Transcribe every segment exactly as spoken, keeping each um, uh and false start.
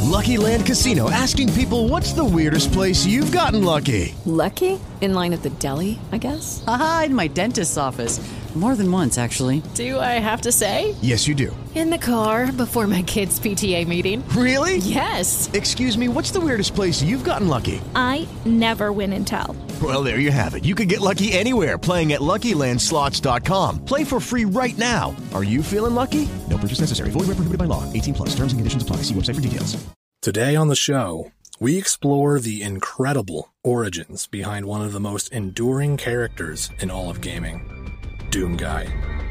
Lucky Land Casino, asking people, what's the weirdest place you've gotten lucky? Lucky? In line at the deli, I guess? Aha, in my dentist's office. More than once, actually. Do I have to say? Yes, you do. In the car before my kids' P T A meeting. Really? Yes. Excuse me, what's the weirdest place you've gotten lucky? I never win and tell. Well, there you have it. You can get lucky anywhere, playing at Lucky Land Slots dot com. Play for free right now. Are you feeling lucky? No purchase necessary. Void where prohibited by law. eighteen plus. Terms and conditions apply. See website for details. Today on the show, we explore the incredible origins behind one of the most enduring characters in all of gaming, Doom Guy.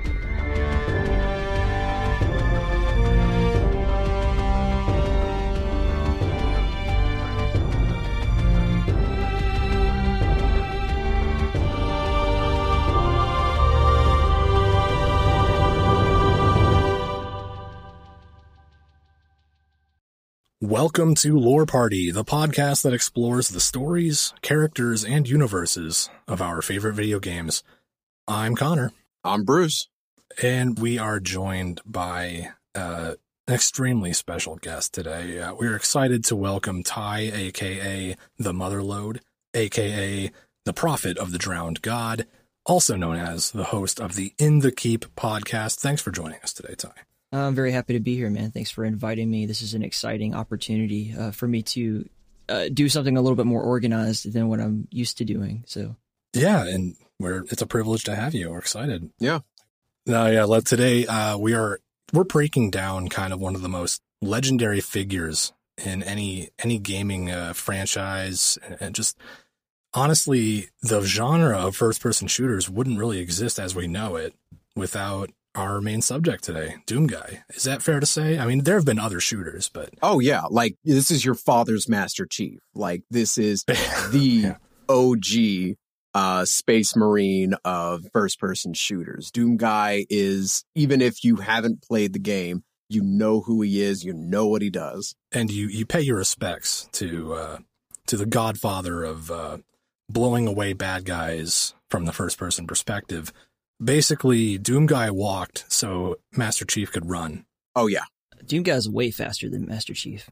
Welcome to Lore Party, the podcast that explores the stories, characters, and universes of our favorite video games. I'm Connor. I'm Bruce. And we are joined by uh, an extremely special guest today. Uh, we're excited to welcome Ty, a k a. The Motherlode, a k a the Prophet of the Drowned God, also known as the host of the In the Keep podcast. Thanks for joining us today, Ty. I'm very happy to be here, man. Thanks for inviting me. This is an exciting opportunity uh, for me to uh, do something a little bit more organized than what I'm used to doing. So, yeah, and we're it's a privilege to have you. We're excited. Yeah. No, yeah. Let, today uh, we are we're breaking down kind of one of the most legendary figures in any any gaming uh, franchise, and, and just honestly, the genre of first-person shooters wouldn't really exist as we know it without our main subject today, Doom Guy. Is that fair to say? I mean, there have been other shooters, but... Oh, yeah. Like, this is your father's Master Chief. Like, this is the yeah. O G uh, Space Marine of first-person shooters. Doom Guy is, even if you haven't played the game, you know who he is, you know what he does. And you, you pay your respects to uh, to the godfather of uh, blowing away bad guys from the first-person perspective. Basically, Doom Guy walked so Master Chief could run. Oh, yeah. Doom Guy's way faster than Master Chief.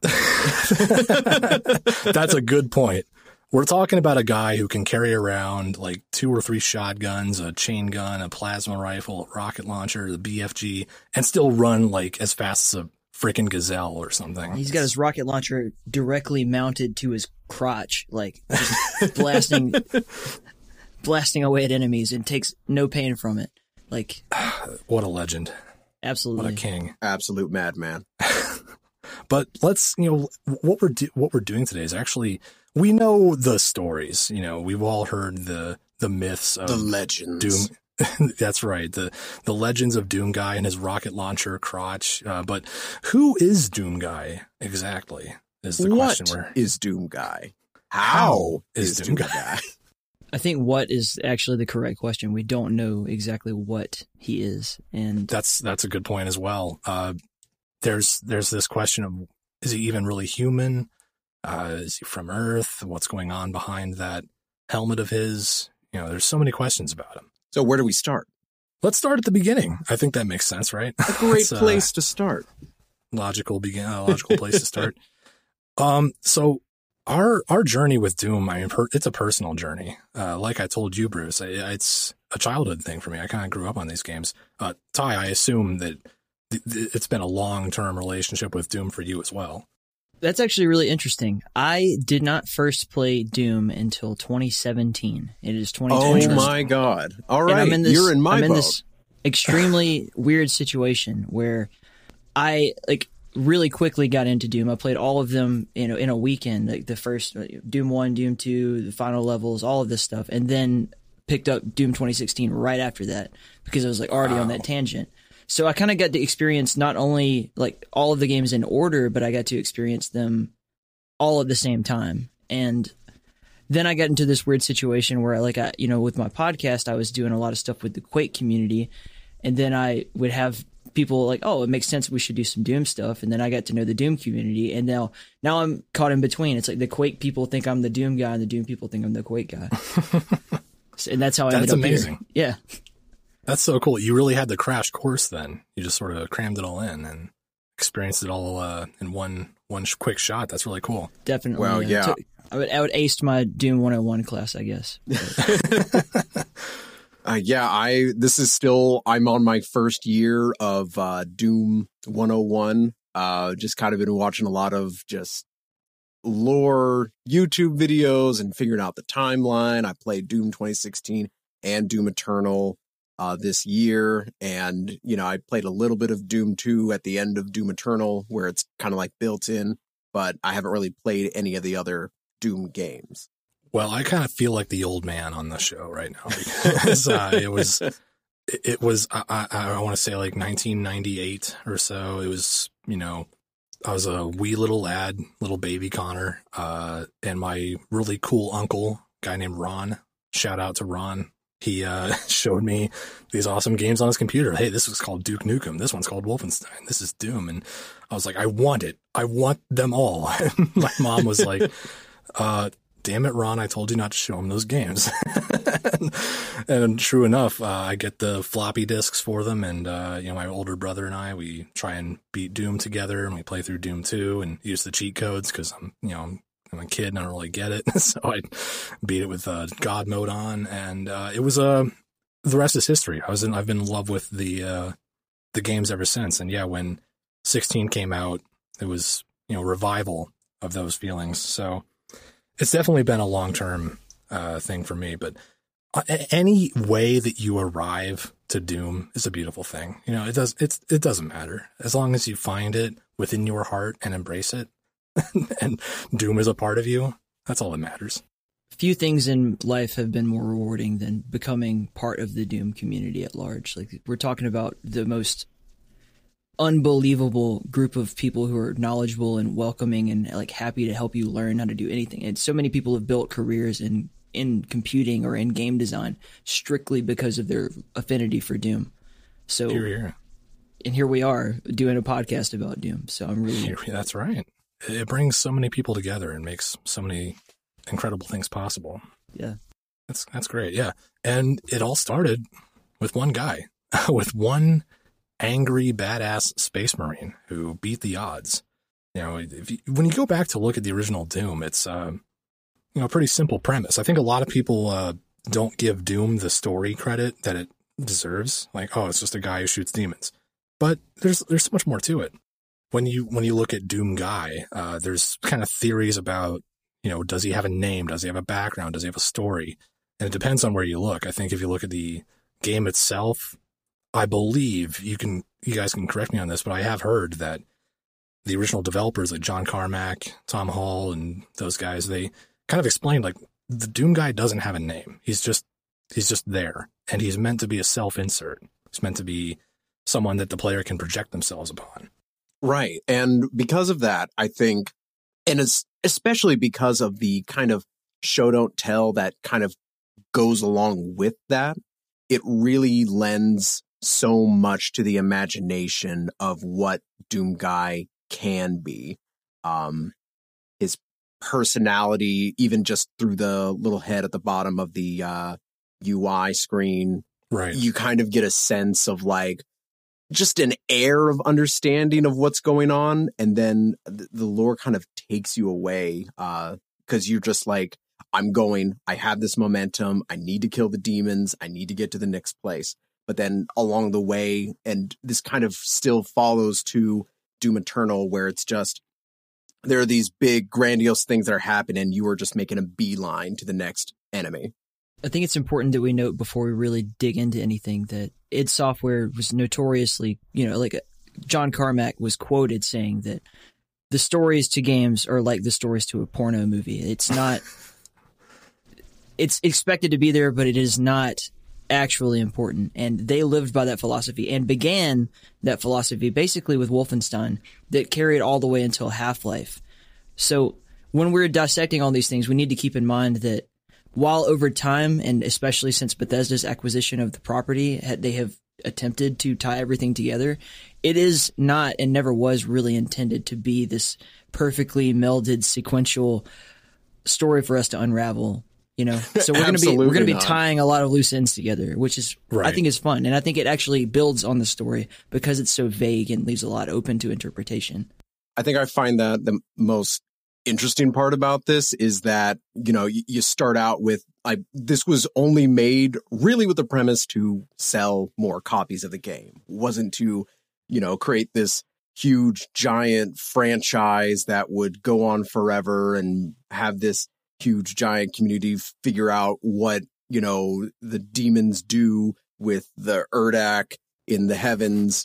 That's a good point. We're talking about a guy who can carry around like two or three shotguns, a chain gun, a plasma rifle, a rocket launcher, the B F G, and still run like as fast as a freaking gazelle or something. He's got his rocket launcher directly mounted to his crotch, like just blasting... blasting away at enemies and takes no pain from it. Like, what a legend. Absolutely. What a king. Absolute madman. But let's, you know, what we're do- what we're doing today is actually, we know the stories. You know, we've all heard the the myths of the legends. Doom. That's right. The the legends of Doom Guy and his rocket launcher crotch. Uh, but who is Doom Guy exactly? Is the what question. Where is Doom Guy? How, How is, is Doom, Doom Guy? Guy? I think what is actually the correct question. We don't know exactly what he is. And that's, that's a good point as well. Uh, there's, there's this question of, is he even really human? Uh, is he from Earth? What's going on behind that helmet of his? You know, there's so many questions about him. So where do we start? Let's start at the beginning. I think that makes sense, right? A great It's, uh, place to start. Logical begin, uh, logical place to start. Um, so, Our our journey with Doom, I mean, per, it's a personal journey. Uh, like I told you, Bruce, I, it's a childhood thing for me. I kind of grew up on these games. Uh, Ty, I assume that th- th- it's been a long-term relationship with Doom for you as well. That's actually really interesting. I did not first play Doom until twenty seventeen. It is twenty twenty. Oh my God. All right. I'm in this, You're in my I'm in boat. this extremely weird situation where I, like, really quickly got into Doom. I played all of them, you know, in a weekend, like the first Doom one, Doom two, the final levels, all of this stuff, and then picked up Doom twenty sixteen right after that because I was like already wow. on that tangent. So I kind of got to experience not only like all of the games in order, but I got to experience them all at the same time. And then I got into this weird situation where, like, I, you know, with my podcast, I was doing a lot of stuff with the Quake community, and then I would have people like, oh, it makes sense we should do some Doom stuff. And then I got to know the Doom community, and now now I'm caught in between. It's like the Quake people think I'm the Doom guy, and the Doom people think I'm the Quake guy. So, and that's how I that's ended up amazing. Here. Yeah. That's so cool. You really had the crash course then. You just sort of crammed it all in and experienced it all uh, in one one sh- quick shot. That's really cool. Definitely. Well, uh, yeah. to- I would I would aced my Doom one oh one class, I guess. Uh, yeah, I this is still I'm on my first year of uh, Doom one oh one. Uh, just kind of been watching a lot of just lore YouTube videos and figuring out the timeline. I played Doom twenty sixteen and Doom Eternal uh, this year, and you know I played a little bit of Doom two at the end of Doom Eternal, where it's kind of like built in, but I haven't really played any of the other Doom games. Well, I kind of feel like the old man on the show right now because uh, it was, it was, I, I, I want to say like nineteen ninety-eight or so. It was, you know, I was a wee little lad, little baby Connor, uh, and my really cool uncle, guy named Ron, shout out to Ron. He uh, showed me these awesome games on his computer. Hey, this was called Duke Nukem. This one's called Wolfenstein. This is Doom. And I was like, I want it. I want them all. And my mom was like, uh, damn it, Ron, I told you not to show him those games. and, and true enough, uh, I get the floppy disks for them. And, uh, you know, my older brother and I, we try and beat Doom together, and we play through Doom two and use the cheat codes because I'm, you know, I'm, I'm a kid and I don't really get it. So I beat it with uh, God mode on. And uh, it was, uh, the rest is history. I was in, I've been in love with the, uh, the games ever since. And yeah, when sixteen came out, it was, you know, revival of those feelings. So it's definitely been a long-term uh, thing for me, but any way that you arrive to Doom is a beautiful thing. You know, it does, it's, it doesn't matter as long as you find it within your heart and embrace it and Doom is a part of you. That's all that matters. Few things in life have been more rewarding than becoming part of the Doom community at large. Like, we're talking about the most unbelievable group of people who are knowledgeable and welcoming and like happy to help you learn how to do anything. And so many people have built careers in in computing or in game design strictly because of their affinity for Doom. So Here, here. and here we are doing a podcast about Doom. So I'm really Here, that's right. It brings so many people together and makes so many incredible things possible. yeah. That's that's great. Yeah. And it all started with one guy, with one angry, badass space marine who beat the odds. You know, if you, when you go back to look at the original Doom, it's, uh, you know, a pretty simple premise. I think a lot of people uh, don't give Doom the story credit that it deserves. Like, oh, it's just a guy who shoots demons. But there's there's so much more to it. When you when you look at Doom Guy, uh, there's kind of theories about, you know, does he have a name? Does he have a background? Does he have a story? And it depends on where you look. I think if you look at the game itself, I believe you can, you guys can correct me on this, but I have heard that the original developers like John Carmack, Tom Hall, and those guys, they kind of explained like the Doom Guy doesn't have a name. He's just, he's just there, and he's meant to be a self-insert. He's meant to be someone that the player can project themselves upon. Right. And because of that, I think, and it's especially because of the kind of show don't tell that kind of goes along with that, it really lends so much to the imagination of what Doom Guy can be. Um, his personality, even just through the little head at the bottom of the uh, U I screen, Right. you kind of get a sense of like just an air of understanding of what's going on. And then the, the lore kind of takes you away uh, because you're just like, I'm going, I have this momentum. I need to kill the demons. I need to get to the next place. But then along the way, and this kind of still follows to Doom Eternal, where it's just, there are these big grandiose things that are happening, and you are just making a beeline to the next enemy. I think it's important that we note before we really dig into anything that id Software was notoriously, you know, like John Carmack was quoted saying that the stories to games are like the stories to a porno movie. It's not, it's expected to be there, but it is not actually important. And they lived by that philosophy and began that philosophy basically with Wolfenstein that carried all the way until Half-Life. So when we're dissecting all these things, we need to keep in mind that while over time, and especially since Bethesda's acquisition of the property, they have attempted to tie everything together, it is not and never was really intended to be this perfectly melded sequential story for us to unravel. You know, so we're going to be we're going to be not. tying a lot of loose ends together, which is Right. I think is fun, and I think it actually builds on the story because it's so vague and leaves a lot open to interpretation. I think I find that the most interesting part about this is that, you know, you, you start out with, I, this was only made really with the premise to sell more copies of the game. It wasn't to, you know, create this huge giant franchise that would go on forever and have this huge giant community figure out what, you know, the demons do with the Urdak in the heavens.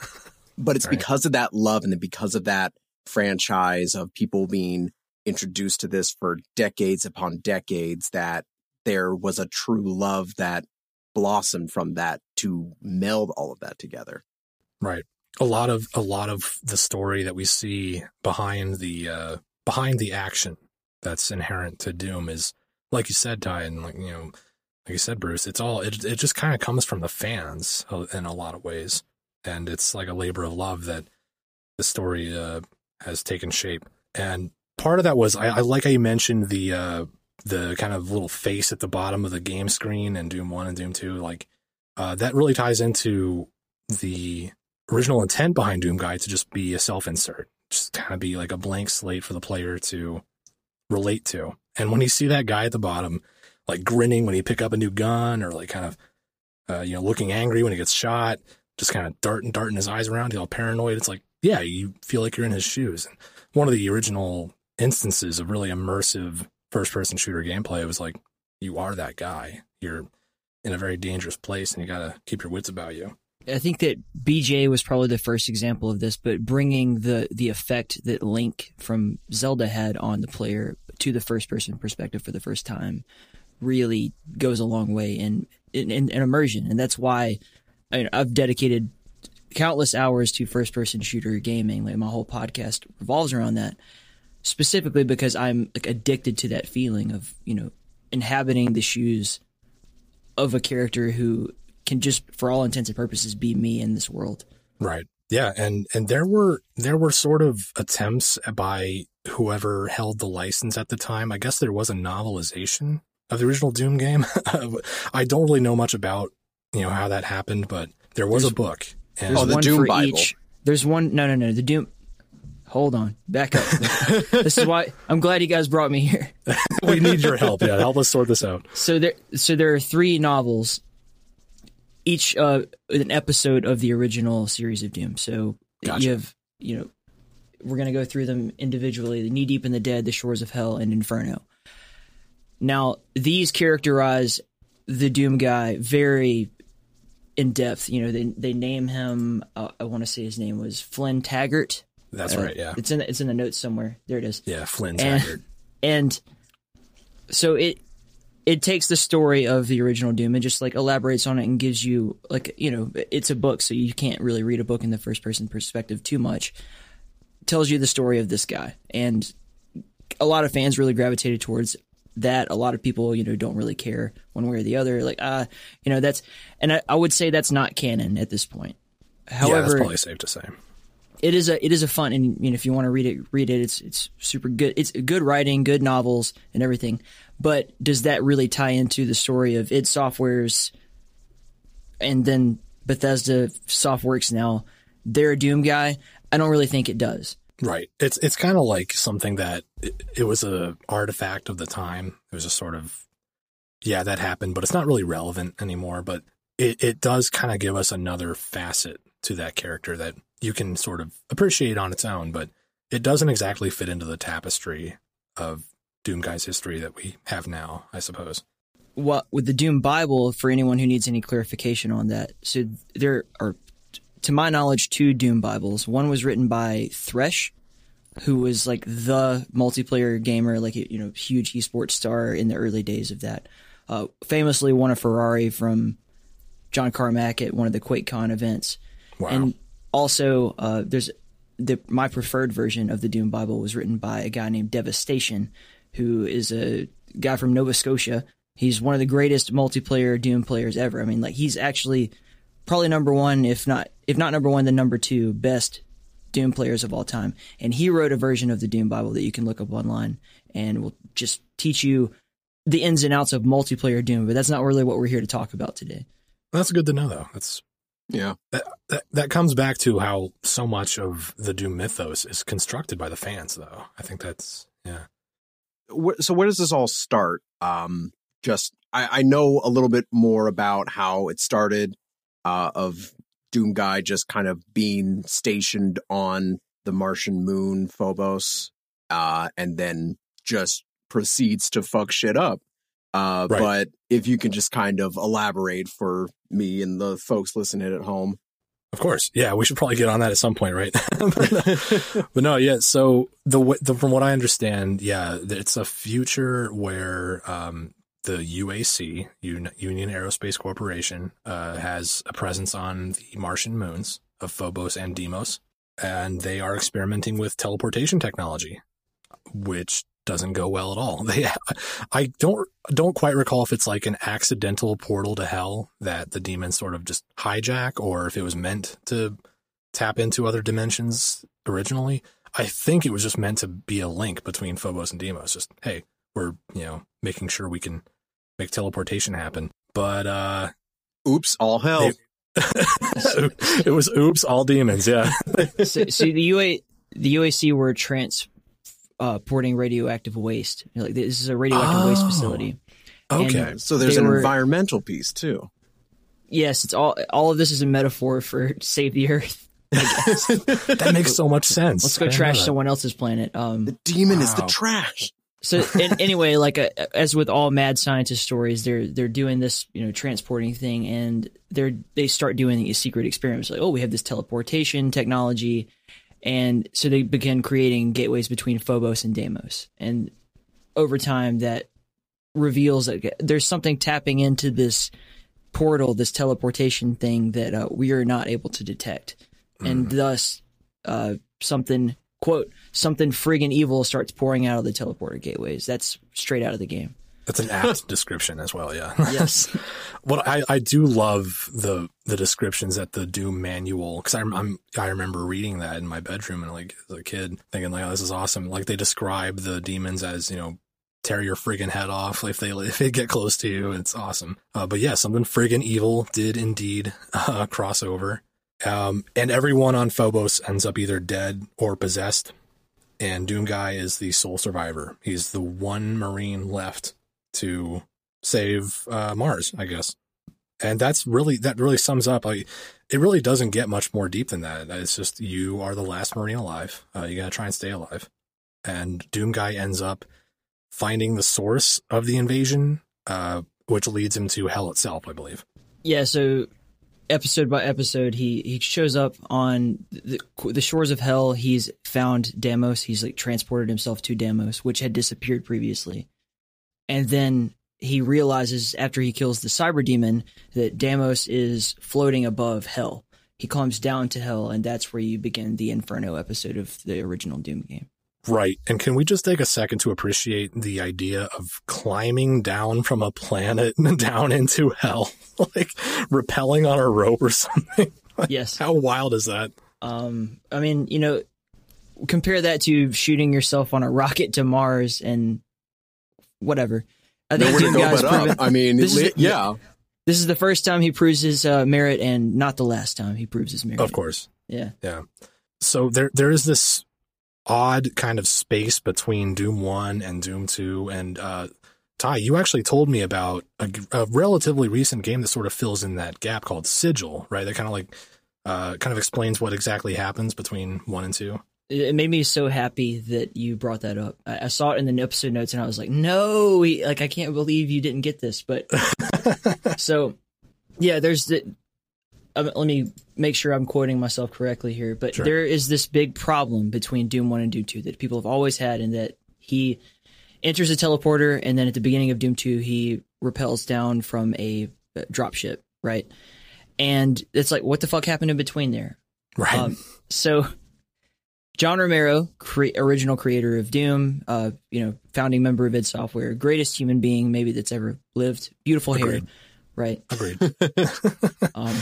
But it's right. because of that love and because of that franchise of people being introduced to this for decades upon decades that there was a true love that blossomed from that to meld all of that together. Right. A lot of a lot of the story that we see behind the uh, behind the action that's inherent to Doom is, like you said, Ty, and like you know, like you said, Bruce. It's all it. It just kind of comes from the fans in a lot of ways, and it's like a labor of love that the story uh, has taken shape. And part of that was I, I like how you mentioned the uh, the kind of little face at the bottom of the game screen in Doom One and Doom Two. Like uh, that really ties into the original intent behind Doom Guy to just be a self-insert, just kind of be like a blank slate for the player to relate to. And when you see that guy at the bottom, like grinning when he pick up a new gun, or like kind of, uh, you know, looking angry when he gets shot, just kind of darting, darting his eyes around, he's all paranoid. It's like, yeah, you feel like you're in his shoes. And one of the original instances of really immersive first-person shooter gameplay was like, you are that guy. You're in a very dangerous place, and you got to keep your wits about you. I think that B J was probably the first example of this, but bringing the, the effect that Link from Zelda had on the player to the first-person perspective for the first time really goes a long way in, in, in immersion. And that's why I mean, I've dedicated countless hours to first-person shooter gaming. Like my whole podcast revolves around that, specifically because I'm like addicted to that feeling of, you know, inhabiting the shoes of a character who can just, for all intents and purposes, be me in this world. Right. Yeah. And, and there were, there were sort of attempts by whoever held the license at the time. I guess there was a novelization of the original Doom game. I don't really know much about, you know, how that happened, but there was there's, a book. And oh, the one Doom for Bible. Each. There's one. No, no, no. The Doom. Hold on. Back up. This is why I'm glad you guys brought me here. We need your help. Yeah. Help us sort this out. So there, so there are three novels, each uh, an episode of the original series of Doom. So Gotcha. you have, you know, we're going to go through them individually. The Knee Deep in the Dead, The Shores of Hell, and Inferno. Now, these characterize the Doom guy very in depth. You know, they they name him, uh, I want to say his name was Flynn Taggart. That's uh, right, yeah. It's in, it's in the notes somewhere. There it is. Yeah, Flynn And, Taggart. and so it it takes the story of the original Doom and just like elaborates on it and gives you like, you know, it's a book, so you can't really read a book in the first person perspective too much. It tells you the story of this guy, and a lot of fans really gravitated towards that. A lot of people, you know, don't really care one way or the other. Like, ah, uh, you know, that's, and I, I would say that's not canon at this point. However, yeah, that's probably safe to say. It is a it is a fun, and you know, if you want to read it, read it. It's it's super good. It's good writing, good novels, and everything. But does that really tie into the story of id Software's, and then Bethesda Softworks now, they're a Doom guy? I don't really think it does. Right. It's it's kind of like something that it, it was a artifact of the time. It was just sort of, yeah, that happened, but it's not really relevant anymore. But it, it does kind of give us another facet to that character that you can sort of appreciate on its own, but it doesn't exactly fit into the tapestry of Doom Guy's history that we have now, I suppose. Well, with the Doom Bible, for anyone who needs any clarification on that, so there are, to my knowledge, two Doom Bibles. One was written by Thresh, who was like the multiplayer gamer, like, you know, huge esports star in the early days of that. Uh, famously won a Ferrari from John Carmack at one of the QuakeCon events. Wow. And also, uh, there's the my preferred version of the Doom Bible was written by a guy named Devastation, who is a guy from Nova Scotia. He's one of the greatest multiplayer Doom players ever. I mean, like, he's actually probably number one, if not if not number one, then number two best Doom players of all time. And he wrote a version of the Doom Bible that you can look up online and will just teach you the ins and outs of multiplayer Doom. But that's not really what we're here to talk about today. That's good to know, though. That's Yeah. That, that that comes back to how so much of the Doom mythos is constructed by the fans, though. I think that's, yeah. So where does this all start? Um, just, I, I know a little bit more about how it started, uh, of Doom Guy just kind of being stationed on the Martian moon Phobos, uh, and then just proceeds to fuck shit up. Uh, Right. But if you can just kind of elaborate for me and the folks listening at home. Of course. Yeah, we should probably get on that at some point, right? but, but no, yeah. So the, w- the from what I understand, yeah, it's a future where um, the U A C, Un- Union Aerospace Corporation, uh, has a presence on the Martian moons of Phobos and Deimos, and they are experimenting with teleportation technology, which doesn't go well at all. They, I don't don't quite recall if it's like an accidental portal to hell that the demons sort of just hijack, or if it was meant to tap into other dimensions originally. I think it was just meant to be a link between Phobos and Deimos. Just, hey, we're, you know, making sure we can make teleportation happen. But uh, oops, all hell. They, it was oops, all demons. Yeah. so, so the U A the U A C were trans. Uh, porting radioactive waste. Like, this is a radioactive oh, waste facility. Okay, and so there's they an were, environmental piece too. Yes, it's all. All of this is a metaphor for save the Earth. I guess. That makes so much sense. Let's go trash someone else's planet. Um, the demon wow. is the trash. So and, anyway, like uh, as with all mad scientist stories, they're they're doing this, you know, transporting thing, and they're they start doing these secret experiments. Like, oh, we have this teleportation technology. And so they began creating gateways between Phobos and Deimos. And over time, that reveals that there's something tapping into this portal, this teleportation thing that uh, we are not able to detect. Mm. And thus, uh, something, quote, something friggin' evil starts pouring out of the teleporter gateways. That's straight out of the game. That's an apt description as well, yeah. Yes. What I, I do love the the descriptions at the Doom manual, because I'm, I'm I remember reading that in my bedroom and like as a kid thinking like, oh, this is awesome. Like they describe the demons as, you know, tear your friggin' head off if they if they get close to you. It's awesome. Uh, but yeah, something friggin' evil did indeed uh, cross over, um, and everyone on Phobos ends up either dead or possessed. And Doom Guy is the sole survivor. He's the one Marine left to save uh, Mars, I guess. And that's really, that really sums up, like, it really doesn't get much more deep than that. It's just, you are the last Marine alive. Uh, you gotta try and stay alive. And Doom Guy ends up finding the source of the invasion, uh, which leads him to hell itself, I believe. Yeah, so episode by episode, he, he shows up on the, the shores of hell. He's found Deimos. He's like transported himself to Deimos, which had disappeared previously. And then he realizes after he kills the cyber demon that Deimos is floating above hell. He climbs down to hell, and that's where you begin the Inferno episode of the original Doom game. Right. And can we just take a second to appreciate the idea of climbing down from a planet down into hell? Like rappelling on a rope or something? Like, yes. How wild is that? Um, I mean, you know, compare that to shooting yourself on a rocket to Mars and whatever. I think Doom Guy's proven, I mean, this is the, yeah. This is the first time he proves his uh, merit, and not the last time he proves his merit. Of course. Yeah. Yeah. So there, there is this odd kind of space between Doom one and Doom two. And, uh, Ty, you actually told me about a, a relatively recent game that sort of fills in that gap called Sigil, right? That kind of like, uh, kind of explains what exactly happens between one and two. It made me so happy that you brought that up. I, I saw it in the episode notes and I was like, no, we, like, I can't believe you didn't get this. But so, yeah, there's the, um, let me make sure I'm quoting myself correctly here. But sure. There is this big problem between Doom one and Doom two that people have always had, in that he enters a teleporter, and then at the beginning of Doom two, he rappels down from a, a dropship, right? And it's like, what the fuck happened in between there? Right. Um, so John Romero, cre- original creator of Doom, uh, you know, founding member of id Software, greatest human being maybe that's ever lived, beautiful Agreed. hair, right? Agreed. um,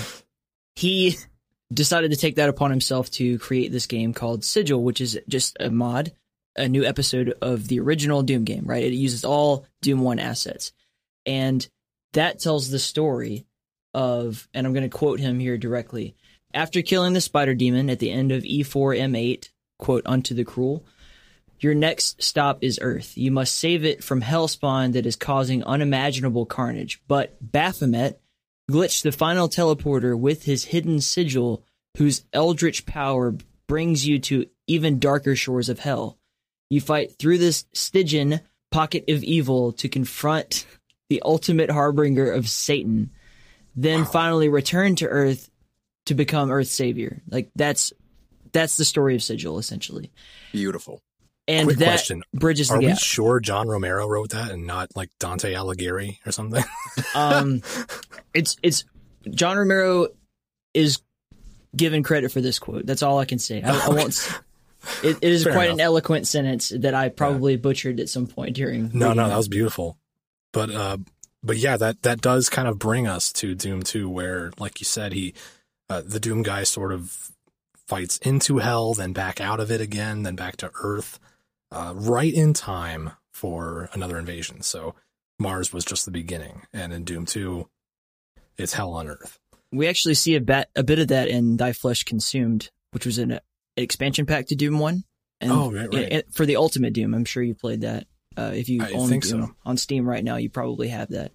he decided to take that upon himself to create this game called Sigil, which is just a mod, a new episode of the original Doom game, right? It uses all Doom one assets. And that tells the story of, and I'm going to quote him here directly, after killing the spider demon at the end of E four M eight, quote, unto the cruel, your next stop is Earth. You must save it from Hellspawn that is causing unimaginable carnage. But Baphomet glitched the final teleporter with his hidden sigil, whose eldritch power brings you to even darker shores of hell. You fight through this Stygian pocket of evil to confront the ultimate harbinger of Satan, then wow. finally return to Earth to become Earth's savior. Like that's that's the story of Sigil, essentially. Beautiful. And Quick that question. bridges the Are gap. we sure John Romero wrote that and not like Dante Alighieri or something? um, it's it's John Romero is given credit for this quote. That's all I can say. I, I won't. It, it is Fair quite enough. an eloquent sentence that I probably yeah. butchered at some point during. No, no, that was beautiful. But uh, but yeah, that that does kind of bring us to Doom two, where, like you said, he uh, the Doom guy sort of fights into hell, then back out of it again, then back to Earth, uh, right in time for another invasion. So Mars was just the beginning, and in Doom two, it's hell on Earth. We actually see a, bat, a bit of that in Thy Flesh Consumed, which was an expansion pack to Doom one. And oh, right, right. It, for the Ultimate Doom, I'm sure you played that. Uh, if you I own think Doom so. on Steam right now, you probably have that.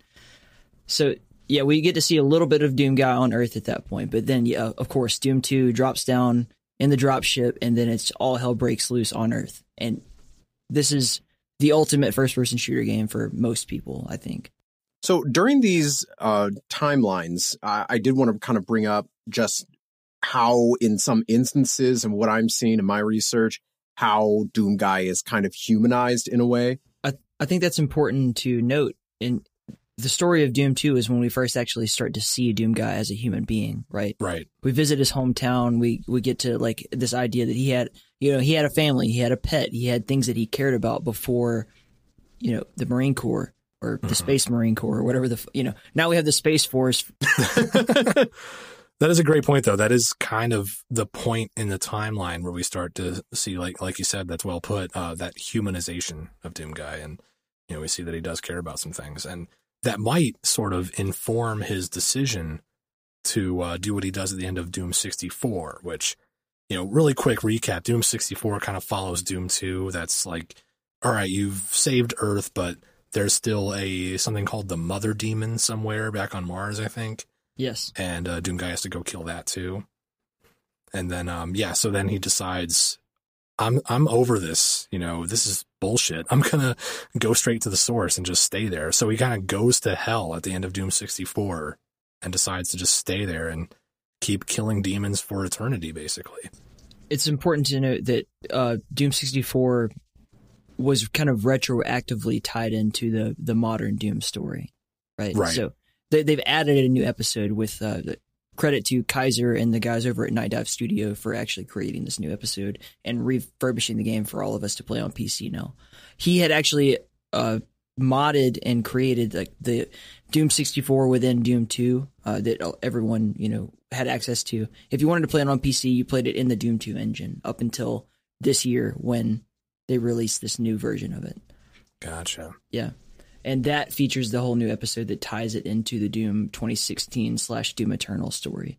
So, yeah, we get to see a little bit of Doom guy on Earth at that point. But then, yeah, of course, Doom two drops down in the dropship, and then it's all hell breaks loose on Earth. And this is the ultimate first-person shooter game for most people, I think. So during these uh, timelines, uh, I did want to kind of bring up just how in some instances and what I'm seeing in my research, how Doom Guy is kind of humanized in a way. I, I think that's important to note. In the story of Doom two is when we first actually start to see Doom Guy as a human being, right? Right. We visit his hometown. We we get to like this idea that he had, you know, he had a family, he had a pet, he had things that he cared about before, you know, the Marine Corps. Or the mm-hmm. Space Marine Corps, or whatever the, you know, now we have the Space Force. That is a great point, though. That is kind of the point in the timeline where we start to see, like, like you said, that's well put, uh, that humanization of Doom Guy. And, you know, we see that he does care about some things. And that might sort of inform his decision to uh, do what he does at the end of Doom sixty-four, which, you know, really quick recap, Doom sixty-four kind of follows Doom two. That's like, all right, you've saved Earth, but there's still a something called the Mother Demon somewhere back on Mars, I think. Yes. And uh, Doom Guy has to go kill that too. And then, um, yeah, so then he decides, I'm I'm over this. You know, this is bullshit. I'm gonna go straight to the source and just stay there. So he kind of goes to hell at the end of Doom sixty-four and decides to just stay there and keep killing demons for eternity, basically. It's important to note that uh, Doom sixty-four was kind of retroactively tied into the the modern Doom story, right? Right. So they, they've added a new episode with uh, the credit to Kaiser and the guys over at Night Dive Studio for actually creating this new episode and refurbishing the game for all of us to play on P C now. He had actually uh, modded and created like the Doom sixty-four within Doom two uh, that everyone, you know, had access to. If you wanted to play it on P C, you played it in the Doom two engine up until this year when they released this new version of it. Gotcha. Yeah. And that features the whole new episode that ties it into the Doom twenty sixteen slash Doom Eternal story.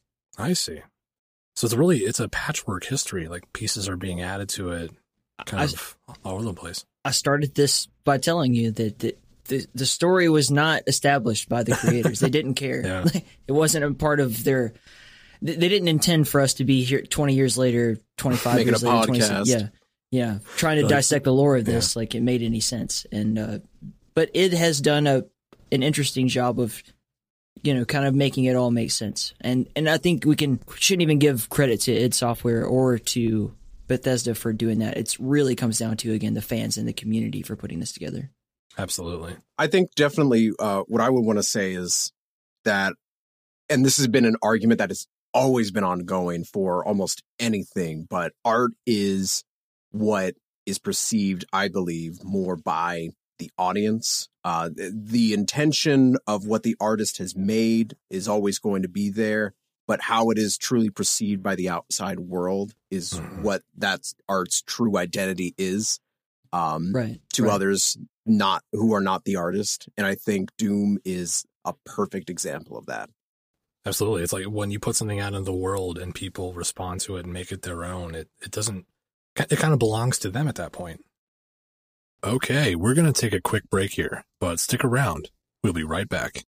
I see. So it's really, it's a patchwork history. Like pieces are being added to it kind I, of all over the place. I started this by telling you that, that the, the story was not established by the creators. They didn't care. Yeah. It wasn't a part of their, they, they didn't intend for us to be here twenty years later, twenty-five Making years a later. podcast. Yeah. Yeah, trying to like, dissect the lore of this, yeah. like it made any sense, and uh, but it has done a an interesting job of, you know, kind of making it all make sense, and and I think we can shouldn't even give credit to id Software or to Bethesda for doing that. It really comes down to again the fans and the community for putting this together. Absolutely, I think definitely uh, what I would want to say is that, and this has been an argument that has always been ongoing for almost anything, but art is what is perceived, I believe, more by the audience. Uh, the intention of what the artist has made is always going to be there, but how it is truly perceived by the outside world is mm-hmm. what that art's true identity is. Um, right. To right. others not who are not the artist. And I think Doom is a perfect example of that. Absolutely. It's like when you put something out in the world and people respond to it and make it their own, it, it doesn't, it kind of belongs to them at that point. Okay, we're going to take a quick break here, but stick around. We'll be right back.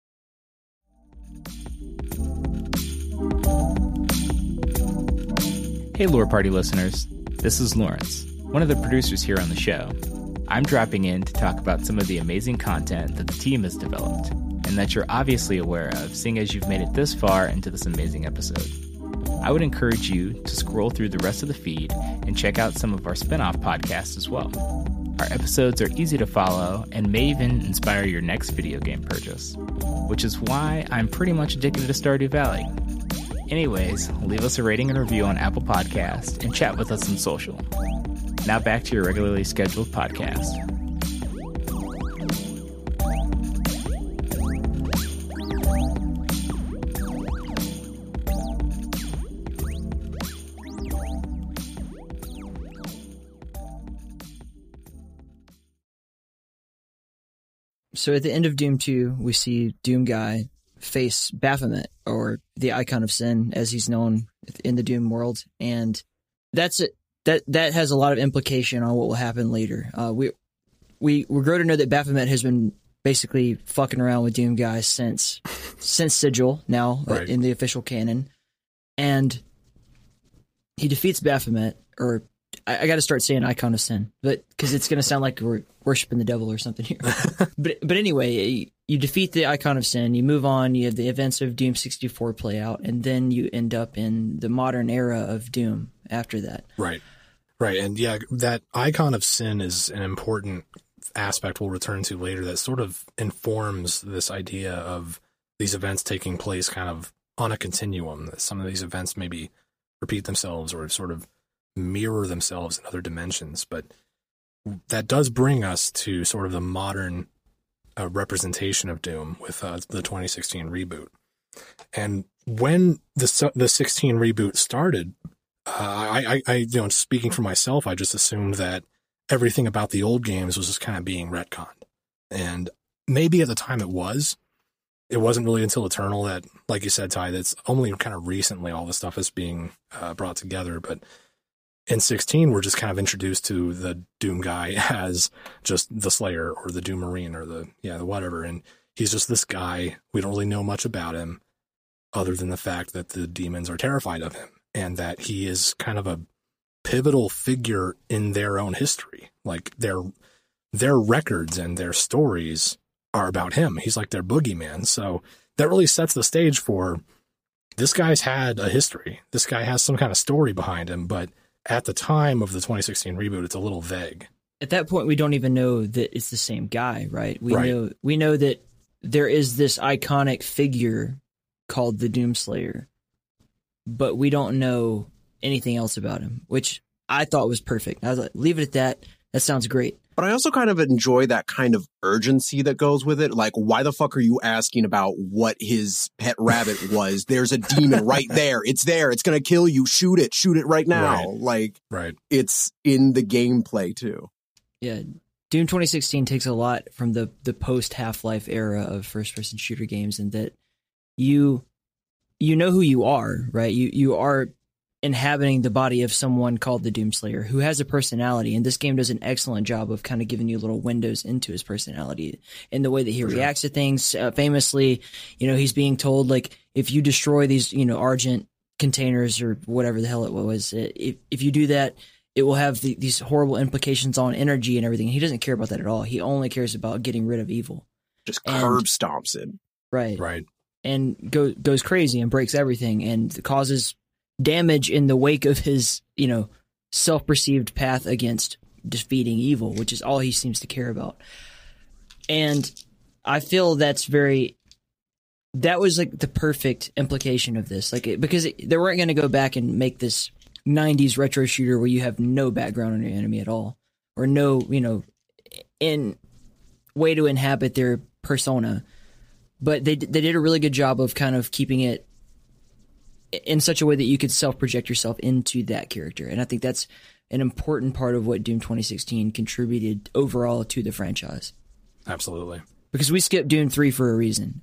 Hey, Lore Party listeners. This is Lawrence, one of the producers here on the show. I'm dropping in to talk about some of the amazing content that the team has developed, and that you're obviously aware of, seeing as you've made it this far into this amazing episode. I would encourage you to scroll through the rest of the feed and check out some of our spin-off podcasts as well. Our episodes are easy to follow and may even inspire your next video game purchase, which is why I'm pretty much addicted to Stardew Valley. Anyways, leave us a rating and review on Apple Podcasts and chat with us on social. Now back to your regularly scheduled podcast. So at the end of Doom two, we see Doom Guy face Baphomet, or the Icon of Sin, as he's known in the Doom world, and that's it. That that has a lot of implication on what will happen later. Uh, we we we grow to know that Baphomet has been basically fucking around with Doom Guy since since Sigil now, right. in the official canon, and he defeats Baphomet, or I, I got to start saying Icon of Sin, but because it's going to sound like we're worshiping the devil or something here. but but anyway, you defeat the Icon of Sin, you move on, you have the events of Doom sixty-four play out, and then you end up in the modern era of Doom after that. Right. Right. And yeah, that Icon of Sin is an important aspect we'll return to later that sort of informs this idea of these events taking place kind of on a continuum. That some of these events maybe repeat themselves or sort of mirror themselves in other dimensions. But that does bring us to sort of the modern uh, representation of Doom with uh, the twenty sixteen reboot. And when the the sixteen reboot started, uh, I, I, I, you know, speaking for myself, I just assumed that everything about the old games was just kind of being retconned. And maybe at the time it was. It wasn't really until Eternal that, like you said, Ty, that's only kind of recently all this stuff is being uh, brought together. But in sixteen, we're just kind of introduced to the Doom Guy as just the Slayer or the Doom Marine or the, yeah, the whatever. And he's just this guy. We don't really know much about him other than the fact that the demons are terrified of him and that he is kind of a pivotal figure in their own history. Like their, their records and their stories are about him. He's like their boogeyman. So that really sets the stage for this guy's had a history. This guy has some kind of story behind him, but at the time of the twenty sixteen reboot, it's a little vague. At that point, we don't even know that it's the same guy, right? We right. know we know that there is this iconic figure called the Doomslayer, but we don't know anything else about him, which I thought was perfect. I was like, leave it at that. That sounds great. But I also kind of enjoy that kind of urgency that goes with it. Like, why the fuck are you asking about what his pet rabbit was? There's a demon right there. It's there. It's going to kill you. Shoot it. Shoot it right now. Right. Like, right. It's in the gameplay, too. Yeah. Doom twenty sixteen takes a lot from the, the post-Half-Life era of first-person shooter games, and that you you know who you are, right? You You are inhabiting the body of someone called the Doomslayer who has a personality, and this game does an excellent job of kind of giving you little windows into his personality in the way that he For reacts sure. to things. Uh, famously, you know, he's being told, like, if you destroy these, you know, Argent containers or whatever the hell it was, if, if you do that, it will have the, these horrible implications on energy and everything. He doesn't care about that at all. He only cares about getting rid of evil. Just curb stomps it. Right. Right. And go, goes crazy and breaks everything and causes damage in the wake of his, you know, self-perceived path against defeating evil, which is all he seems to care about. And I feel that's very, that was like the perfect implication of this. Like, it, because it, they weren't going to go back and make this nineties retro shooter where you have no background on your enemy at all, or no, you know, in way to inhabit their persona. But they they did a really good job of kind of keeping it in such a way that you could self-project yourself into that character. And I think that's an important part of what Doom twenty sixteen contributed overall to the franchise. Absolutely. Because we skipped Doom three for a reason.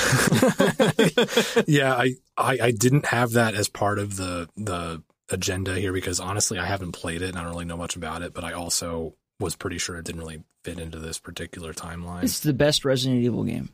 yeah, I, I I didn't have that as part of the the agenda here because honestly, I haven't played it and I don't really know much about it. But I also was pretty sure it didn't really fit into this particular timeline. It's the best Resident Evil game.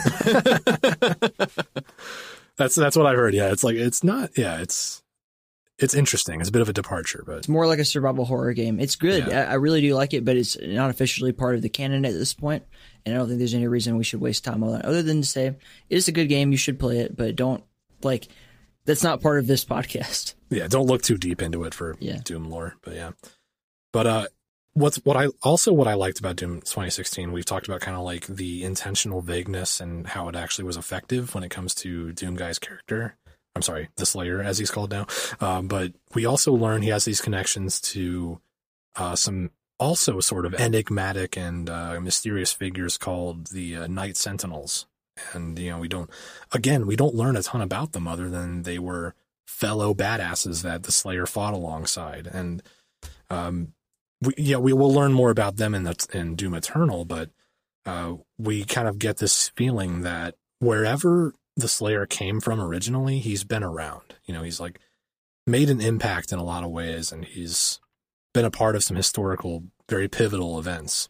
that's that's what I heard. Yeah, it's like it's not. Yeah, it's it's interesting. It's a bit of a departure, but it's more like a survival horror game. It's good. Yeah. I, I really do like it, but it's not officially part of the canon at this point. And I don't think there's any reason we should waste time on it other than to say it is a good game. You should play it, but don't like that's not part of this podcast. Yeah, don't look too deep into it for yeah. Doom lore. But yeah, but uh, what's what I also what I liked about Doom twenty sixteen, we've talked about kind of like the intentional vagueness and how it actually was effective when it comes to Doom Guy's character. I'm sorry, the Slayer, as he's called now. Um, but we also learn he has these connections to uh, some also sort of enigmatic and uh, mysterious figures called the uh, Night Sentinels. And, you know, we don't, again, we don't learn a ton about them other than they were fellow badasses that the Slayer fought alongside. And, um, we, yeah, we will learn more about them in, the, in Doom Eternal, but uh, we kind of get this feeling that wherever the Slayer came from originally, he's been around. You know, he's like made an impact in a lot of ways, and he's been a part of some historical, very pivotal events.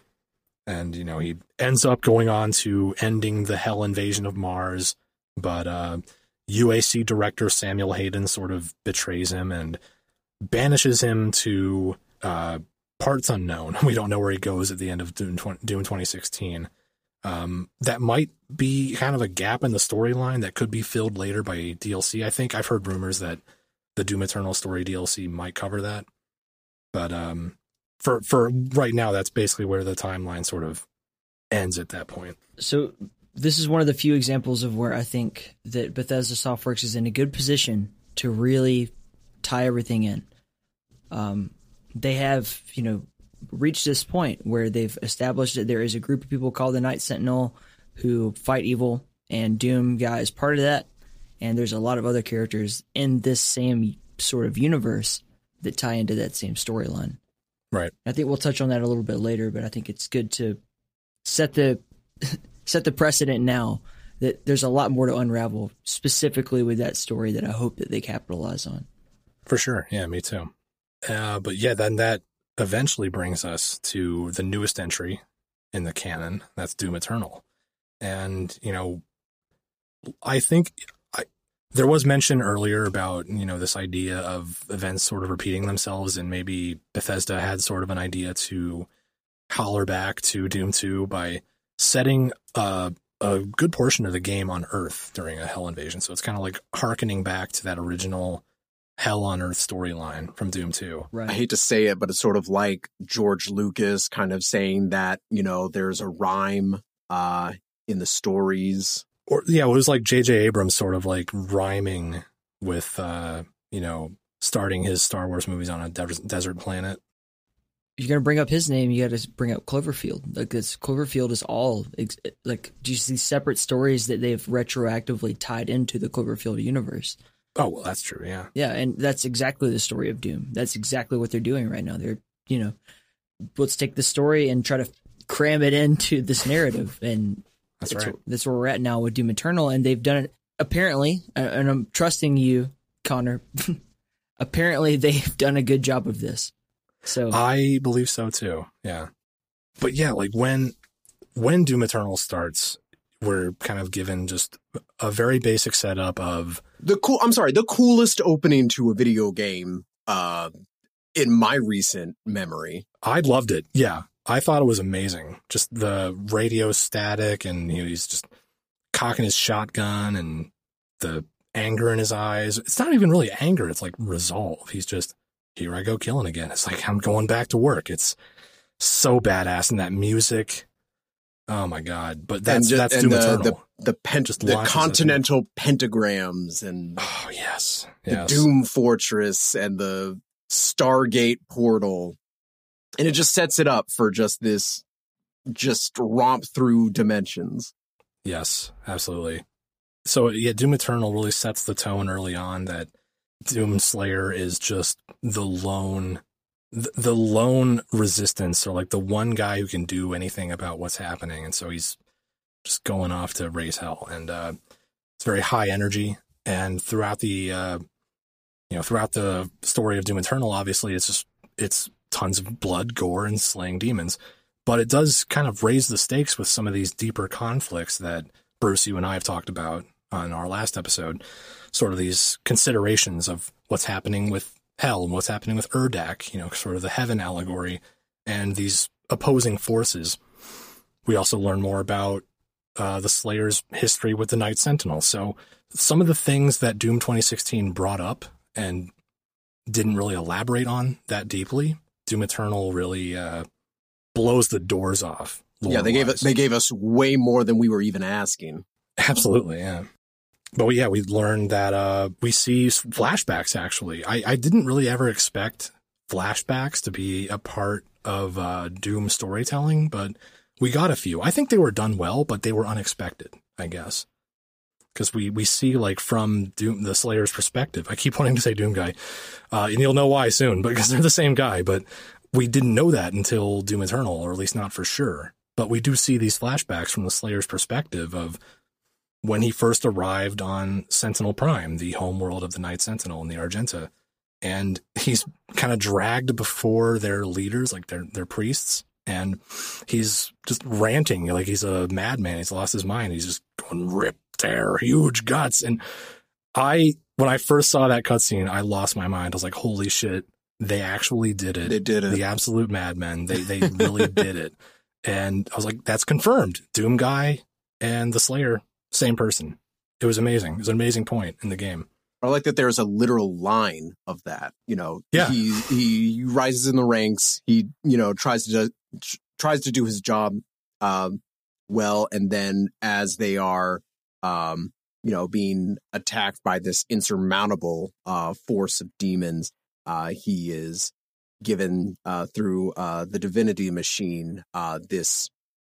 And, you know, he ends up going on to ending the Hell invasion of Mars, but uh, U A C director Samuel Hayden sort of betrays him and banishes him to uh, parts unknown. We don't know where he goes at the end of Doom, Doom twenty sixteen. Um, that might be kind of a gap in the storyline that could be filled later by D L C. I think I've heard rumors that the Doom Eternal story D L C might cover that. But um, for for right now, that's basically where the timeline sort of ends at that point. So this is one of the few examples of where I think that Bethesda Softworks is in a good position to really tie everything in. Um, they have, you know, reached this point where they've established that there is a group of people called the Night Sentinel who fight evil, and Doom Guy is part of that. And there's a lot of other characters in this same sort of universe that tie into that same storyline. Right. I think we'll touch on that a little bit later, but I think it's good to set the set the precedent now that there's a lot more to unravel, specifically with that story that I hope that they capitalize on. For sure. Yeah, me too. Uh, but yeah, then that eventually brings us to the newest entry in the canon. That's Doom Eternal. And, you know, I think I, there was mention earlier about, you know, this idea of events sort of repeating themselves, and maybe Bethesda had sort of an idea to holler back to Doom two by setting a, a good portion of the game on Earth during a Hell invasion. So it's kind of like hearkening back to that original Hell on Earth storyline from Doom two. Right. I hate to say it, but it's sort of like George Lucas kind of saying that, you know, there's a rhyme uh, in the stories. Or yeah, it was like J J Abrams sort of like rhyming with, uh, you know, starting his Star Wars movies on a de- desert planet. If you're going to bring up his name, you got to bring up Cloverfield. Like this, Cloverfield is all like, do you see separate stories that they've retroactively tied into the Cloverfield universe? Oh, well, that's true. Yeah. Yeah. And that's exactly the story of Doom. That's exactly what they're doing right now. They're, you know, let's take the story and try to cram it into this narrative. And that's, that's right. Where, that's where we're at now with Doom Eternal. And they've done it apparently, and I'm trusting you, Connor. Apparently they've done a good job of this. So I believe so too. Yeah. But yeah, like when, when Doom Eternal starts, we're kind of given just a very basic setup of the cool, I'm sorry, the coolest opening to a video game, uh, in my recent memory. I loved it. Yeah. I thought it was amazing. Just the radio static, and you know, he's just cocking his shotgun and the anger in his eyes. It's not even really anger. It's like resolve. He's just, here I go killing again. It's like, I'm going back to work. It's so badass. And that music. Oh my God. But that's, just, that's Doom the, Eternal. The, the, pen, the continental pentagrams and oh yes. the yes. Doom Fortress and the Stargate portal. And it just sets it up for just this, just romp through dimensions. Yes, absolutely. So yeah, Doom Eternal really sets the tone early on that Doom Slayer is just the lone, the, the lone resistance, or like the one guy who can do anything about what's happening. And so he's just going off to raise hell. And uh, it's very high energy. And throughout the, uh, you know, throughout the story of Doom Eternal, obviously it's just, it's tons of blood, gore, and slaying demons. But it does kind of raise the stakes with some of these deeper conflicts that Bruce, you and I have talked about on our last episode, sort of these considerations of what's happening with hell and what's happening with Urdak, you know, sort of the heaven allegory and these opposing forces. We also learn more about uh, the Slayer's history with the Night Sentinel. So some of the things that Doom twenty sixteen brought up and didn't really elaborate on that deeply, Doom Eternal really uh, blows the doors off. Yeah, they gave us they gave us way more than we were even asking. Absolutely, yeah. But yeah, we learned that uh, we see flashbacks, actually. I, I didn't really ever expect flashbacks to be a part of uh, Doom storytelling, but we got a few. I think they were done well, but they were unexpected, I guess. Because we, we see, like, from Doom, the Slayer's perspective. I keep wanting to say Doom Guy, uh, and you'll know why soon, because they're the same guy. But we didn't know that until Doom Eternal, or at least not for sure. But we do see these flashbacks from the Slayer's perspective of when he first arrived on Sentinel Prime, the homeworld of the Night Sentinel and the Argenta. And he's kind of dragged before their leaders, like their their priests, and he's just ranting like he's a madman. He's lost his mind. He's just going, rip, tear, huge guts. And I, when I first saw that cutscene, I lost my mind. I was like, holy shit, they actually did it. They did it. The absolute madmen. They, they really did it. And I was like, that's confirmed. Doom Guy and the Slayer, same person. It was amazing. It was an amazing point in the game. I like that there's a literal line of that. You know, yeah. he he rises in the ranks. He, you know, tries to do, tries to do his job um, well, and then as they are, um, you know, being attacked by this insurmountable uh, force of demons, uh, he is given uh, through uh, the divinity machine uh, this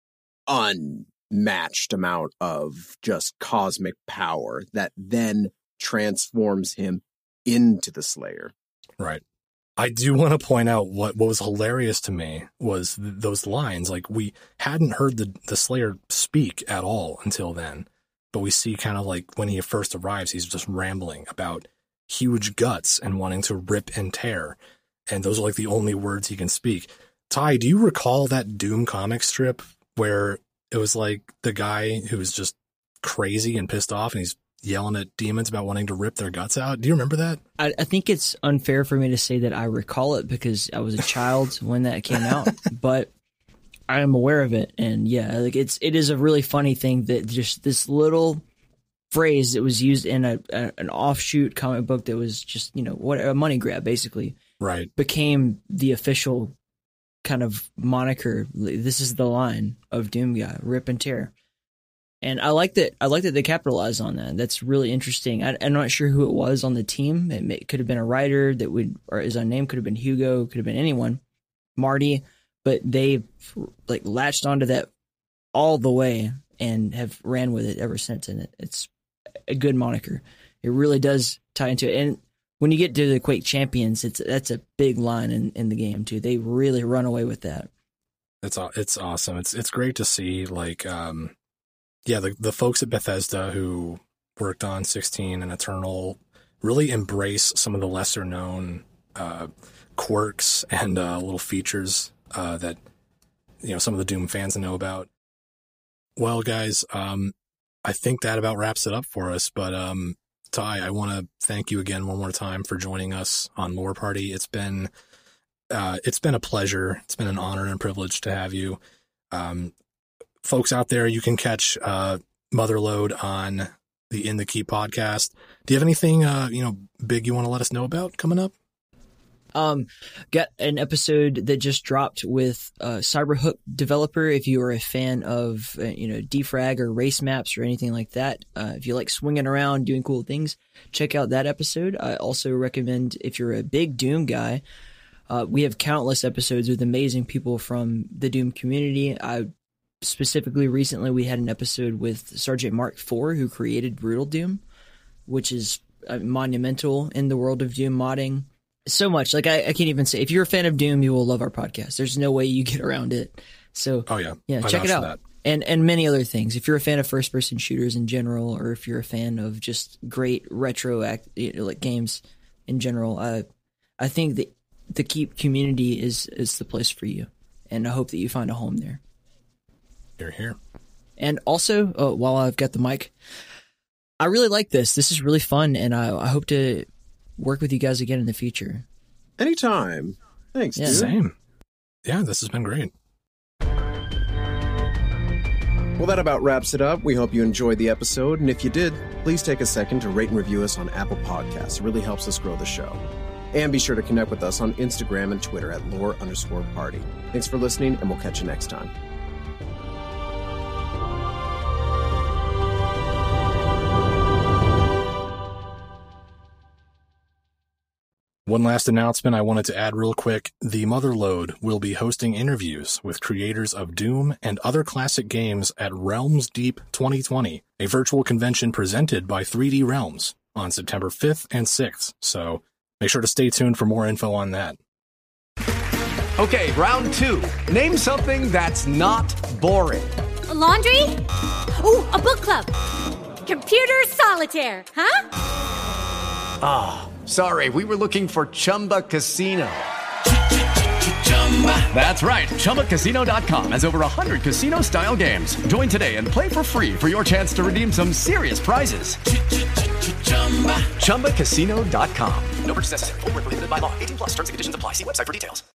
unmatched amount of just cosmic power that then transforms him into the Slayer. Right. I do want to point out what, what was hilarious to me was th- those lines. Like, we hadn't heard the, the Slayer speak at all until then, but we see kind of like when he first arrives, he's just rambling about huge guts and wanting to rip and tear. And those are like the only words he can speak. Ty, do you recall that Doom comic strip where it was like the guy who was just crazy and pissed off and he's yelling at demons about wanting to rip their guts out? Do you remember that? I, I think it's unfair for me to say that I recall it because I was a child when that came out, but I am aware of it. And yeah, like it's it is a really funny thing that just this little phrase that was used in a, a an offshoot comic book that was just, you know, what a money grab basically, right, became the official kind of moniker. This is the line of Doom Guy, rip and tear. And I like that. I like that they capitalized on that. That's really interesting. I, I'm not sure who it was on the team. It, may, it could have been a writer that would, or his own name could have been Hugo, could have been anyone, Marty. But they like latched onto that all the way and have ran with it ever since. And it, it's a good moniker. It really does tie into it. And when you get to the Quake Champions, it's that's a big line in, in the game too. They really run away with that. It's it's awesome. It's it's great to see. Like, um, yeah, the the folks at Bethesda who worked on sixteen and Eternal really embrace some of the lesser known uh, quirks and uh, little features uh, that, you know, some of the Doom fans know about. Well, guys, um, I think that about wraps it up for us. But um, Ty, I want to thank you again one more time for joining us on Lore Party. It's been uh, it's been a pleasure. It's been an honor and a privilege to have you. Um, folks out there, you can catch uh, Motherload on the In the Key podcast. Do you have anything uh, you know big you want to let us know about coming up? Um, got an episode that just dropped with uh, Cyberhook developer. If you are a fan of uh, you know defrag or race maps or anything like that, uh, if you like swinging around doing cool things, check out that episode. I also recommend if you're a big Doom guy, uh, we have countless episodes with amazing people from the Doom community. I specifically recently we had an episode with Sergeant Mark four, who created Brutal Doom, which is uh, monumental in the world of Doom modding. So much. Like, I, I can't even say. If you're a fan of Doom, you will love our podcast. There's no way you get around it. So, oh, yeah. Yeah, I check it out. That. and and many other things. If you're a fan of first person shooters in general, or if you're a fan of just great retro act, you know, like games in general, uh, I think that the Keep community is is the place for you, and I hope that you find a home there. You're here. And also, uh, while I've got the mic, I really like this. This is really fun, and I, I hope to work with you guys again in the future. Anytime. Thanks, Yeah. dude. Same. Yeah, this has been great. Well, that about wraps it up. We hope you enjoyed the episode, and if you did, please take a second to rate and review us on Apple Podcasts. It really helps us grow the show. And be sure to connect with us on Instagram and Twitter at lore underscore party. Thanks for listening, and we'll catch you next time. One last announcement I wanted to add real quick. The Motherlode will be hosting interviews with creators of Doom and other classic games at Realms Deep twenty twenty, a virtual convention presented by three D Realms on September fifth and sixth. So make sure to stay tuned for more info on that. Okay, round two. Name something that's not boring. A laundry? Ooh, a book club. Computer solitaire, huh? Ah, oh, sorry, we were looking for Chumba Casino. That's right, Chumba Casino dot com has over one hundred casino-style games. Join today and play for free for your chance to redeem some serious prizes. Chumba Casino dot com. No purchase necessary. Void where prohibited by law. eighteen plus terms and conditions apply. See website for details.